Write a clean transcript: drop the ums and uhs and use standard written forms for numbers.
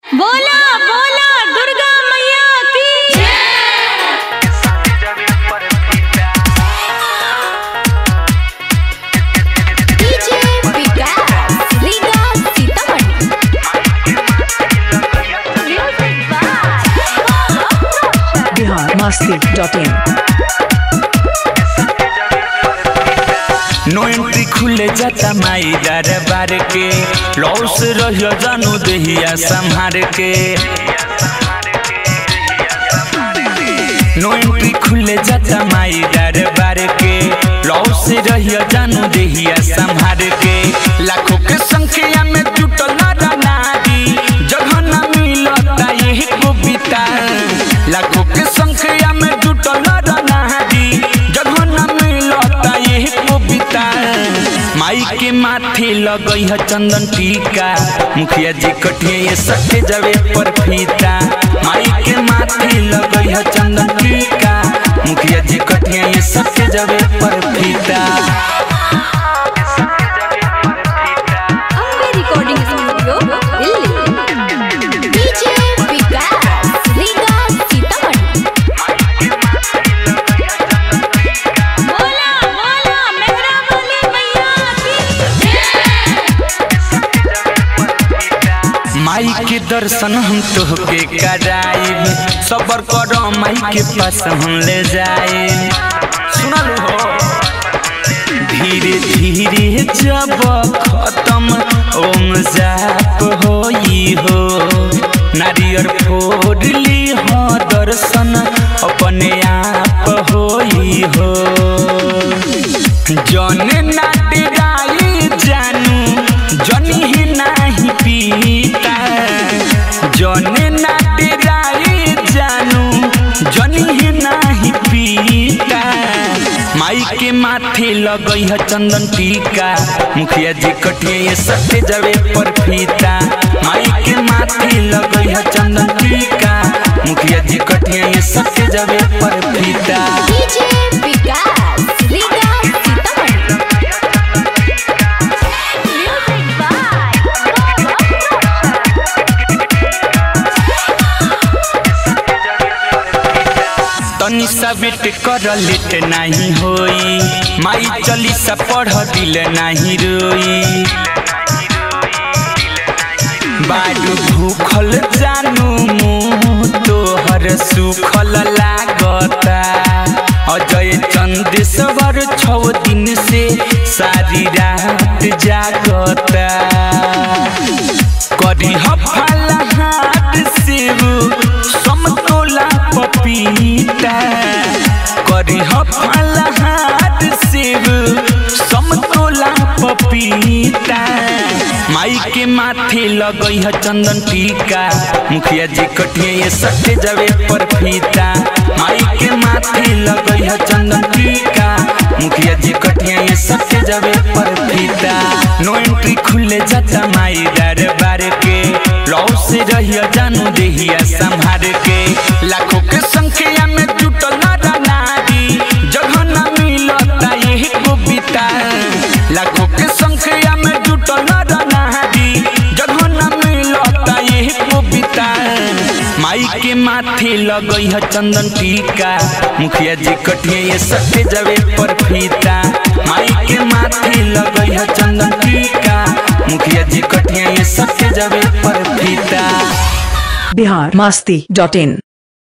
बोला बोला दुर्गा मैया की डीजे विकास लीगा सीतामढ़ी biharmasti.in नो एंट्री खुले जाता माई दरबार के लॉस रहियो जानू दहिया संहार के नो एंट्री खुले जाता माई दरबार के लॉस रहियो जानू दहिया संहार के लाखों के संख्या में जुटल नारी जगह न मिलता यही कविता लाखों के संख्या में जुटल नारी जगह न मिलता यही कविता माई के माथे लगई है चंदन टीका मुखिया जी कटिए सके जवे पर फीता माई के माथे लगई है चंदन टीका मुखिया जी कटिए सके जवे पर फीता Ambe recording studio Delhi DJ Vikas लीगा सीतामढ़ी बोला बोला मेहरा बोली मैया की माई के दर्शन हम तोहके कराइब सबर करो माई के पास हम ले जाए सुनल हो धीरे धीरे जब खत्म ओम जाप होई हो नारियर फोड़ ली हो दर्शन अपने आप होई हो जने नाटराई जानू जनी ही नहीं पीता जने नाटराई जानू जनी ही नहीं पीता माई के माथे लगई है चंदन टीका मुखिया जी कटिए सके जवे पर फीता माई के माथे लगई है चंदन टीका मुखिया जी कटिए सके जवे पर फीता डीजे विकास लीगा सीतामढ़ी म्यूजिक बाय तनी सा वेट कर लेट नहीं होई माई चली सा पढ़ दिल नहीं रोई बाडू भूखल जानू मुँह तोहर सुखल लागता अजय चंदेश्वर 6 दिन से सारी रात जागता करी हफाल हाथ सेव समतोला पपीता करी हफाल हाथ सेव समतोला पपीता माई के माथे लगई है चंदन टीका मुखिया जी कटिए सके जवे पर फीता माई के माथे लगई है चंदन टीका मुखिया जी कटिए सके जवे पर फीता नो एंट्री खुले जाता माई दरबार के लॉस रहियो जानू दहिया संहार के लाखों के संख्या में जुटल नारी जगह न मिलता यही कविता लाखों के संख्या में जुटल नारी जगह न मिलता यही कविता माई के माथे लगई है चंदन टीका मुखिया जी कटिए सके जवे पर फीता माई के माथे लगई है चंदन टीका मुखिया जी कटिए सके जवे पर फीता biharmasti.in